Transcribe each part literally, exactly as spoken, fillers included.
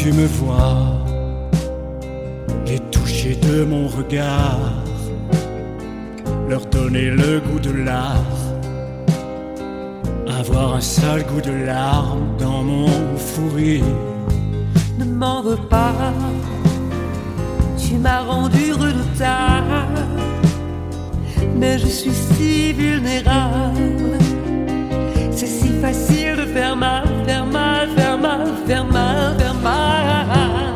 tu me vois, les toucher de mon regard, leur donner le goût de l'art, avoir un sale goût de larmes dans mon fou rire. Ne m'en veux pas, tu m'as rendu redoutable, mais je suis si vulnérable. C'est si facile de faire mal, faire mal, faire mal, faire mal, faire mal.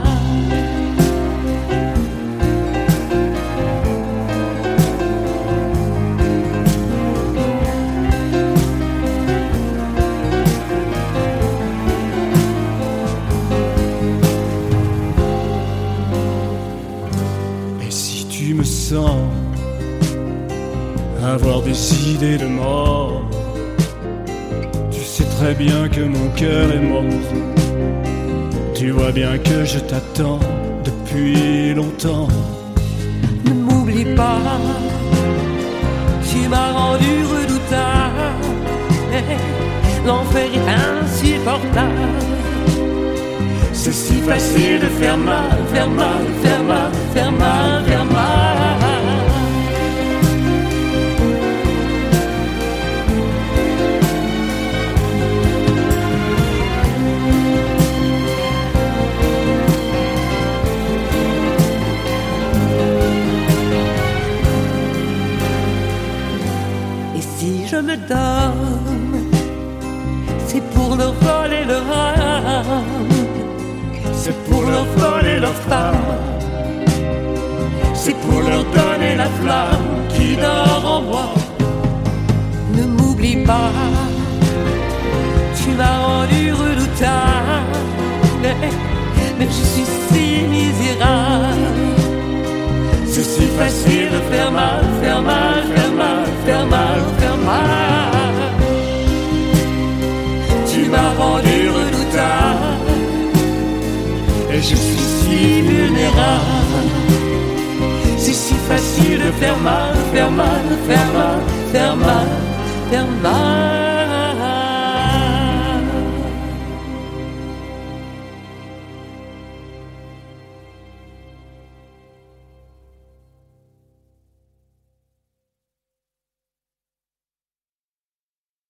Et si tu me sens avoir des idées de mort, tu sais très bien que mon cœur est mort. Tu vois bien que je t'attends depuis longtemps. Ne m'oublie pas, tu m'as rendu redoutable, l'enfer est insupportable. C'est si facile de faire mal, faire mal, faire mal, faire mal, faire mal. Je me donne, c'est pour leur voler leur âme, c'est pour leur voler leur femme, c'est pour leur donner la flamme qui dort en moi. Ne m'oublie pas, tu m'as rendu redoutable, mais je suis si misérable. C'est si facile de faire mal, faire mal, faire mal, faire mal, faire mal. Tu m'as rendu redoutable et je suis si vulnérable. C'est si facile de faire mal, faire mal, faire mal, faire mal, faire mal.